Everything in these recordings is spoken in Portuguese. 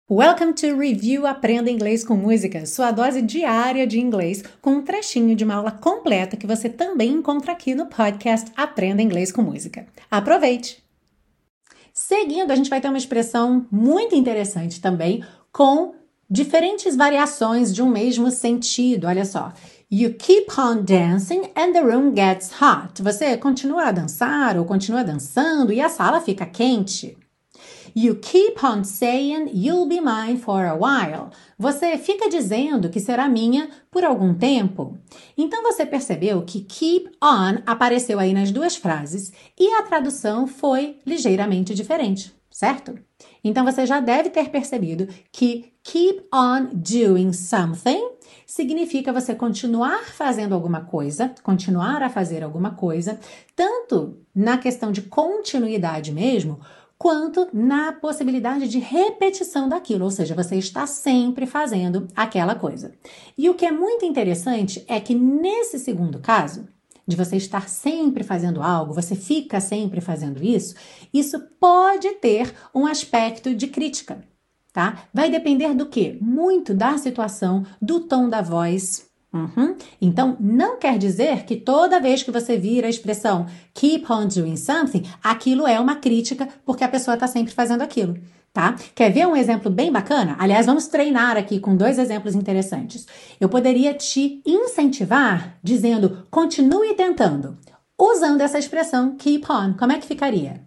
Welcome to Review Aprenda Inglês com Música, sua dose diária de inglês, com um trechinho de uma aula completa que você também encontra aqui no podcast Aprenda Inglês com Música. Aproveite! Seguindo, a gente vai ter uma expressão muito interessante também, com diferentes variações de um mesmo sentido. Olha só. You keep on dancing and the room gets hot. Você continua a dançar ou continua dançando e a sala fica quente. You keep on saying you'll be mine for a while. Você fica dizendo que será minha por algum tempo. Então você percebeu que keep on apareceu aí nas duas frases e a tradução foi ligeiramente diferente, certo? Então você já deve ter percebido que keep on doing something significa você continuar fazendo alguma coisa, continuar a fazer alguma coisa, tanto na questão de continuidade mesmo, quanto na possibilidade de repetição daquilo, ou seja, você está sempre fazendo aquela coisa. E o que é muito interessante é que nesse segundo caso, de você estar sempre fazendo algo, você fica sempre fazendo isso pode ter um aspecto de crítica, tá? Vai depender do quê? Muito da situação, do tom da voz. Então, não quer dizer que toda vez que você vira a expressão keep on doing something, aquilo é uma crítica porque a pessoa está sempre fazendo aquilo, tá? Quer ver um exemplo bem bacana? Aliás, vamos treinar aqui com 2 exemplos interessantes. Eu poderia te incentivar dizendo continue tentando, usando essa expressão keep on. Como é que ficaria?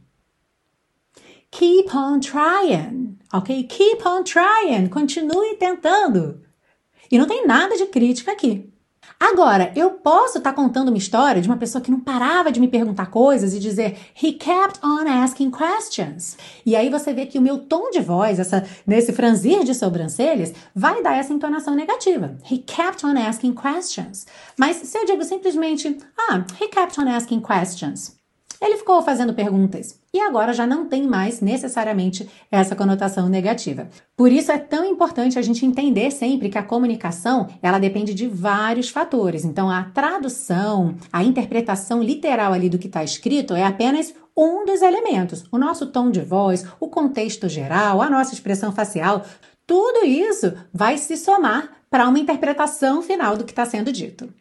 Keep on trying, ok? Keep on trying, continue tentando. E não tem nada de crítica aqui. Agora, eu posso estar contando uma história de uma pessoa que não parava de me perguntar coisas e dizer he kept on asking questions. E aí você vê que o meu tom de voz, nesse franzir de sobrancelhas, vai dar essa entonação negativa. He kept on asking questions. Mas se eu digo simplesmente, he kept on asking questions. Ele ficou fazendo perguntas e agora já não tem mais necessariamente essa conotação negativa. Por isso é tão importante a gente entender sempre que a comunicação, ela depende de vários fatores. Então a tradução, a interpretação literal ali do que está escrito é apenas um dos elementos. O nosso tom de voz, o contexto geral, a nossa expressão facial, tudo isso vai se somar para uma interpretação final do que está sendo dito.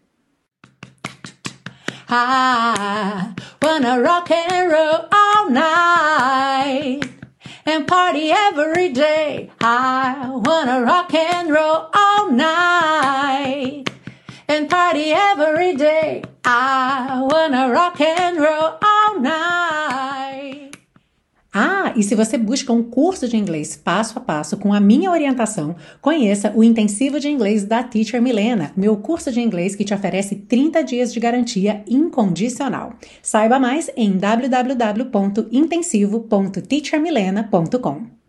I wanna rock and roll all night and party every day. I wanna rock and roll all night and party every day. I wanna rock and roll all night. E se você busca um curso de inglês passo a passo com a minha orientação, conheça o Intensivo de Inglês da Teacher Milena, meu curso de inglês que te oferece 30 dias de garantia incondicional. Saiba mais em www.intensivo.teachermilena.com.